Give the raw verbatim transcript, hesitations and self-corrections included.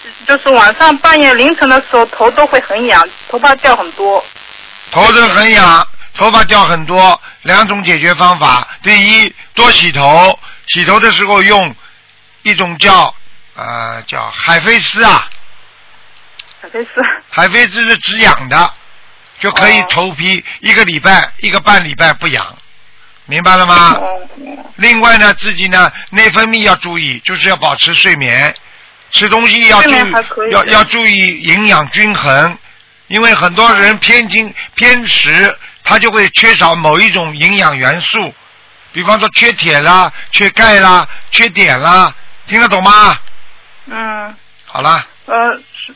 就是晚上半夜凌晨的时候头都会很痒，头发掉很多。 头都很痒，头发掉很多，两种解决方法。第一，多洗头，洗头的时候用一种叫呃叫海飞丝啊。 海飞丝。 海飞丝是止痒的，就可以头皮一个礼拜、一个半礼拜不痒，明白了吗？另外呢，自己呢内分泌要注意，就是要保持睡眠，吃东西要注意，要要注意营养均衡，因为很多人偏精偏食，他就会缺少某一种营养元素，比方说缺铁啦、缺钙啦、缺碘啦，听得懂吗？ 嗯。 好了。 呃。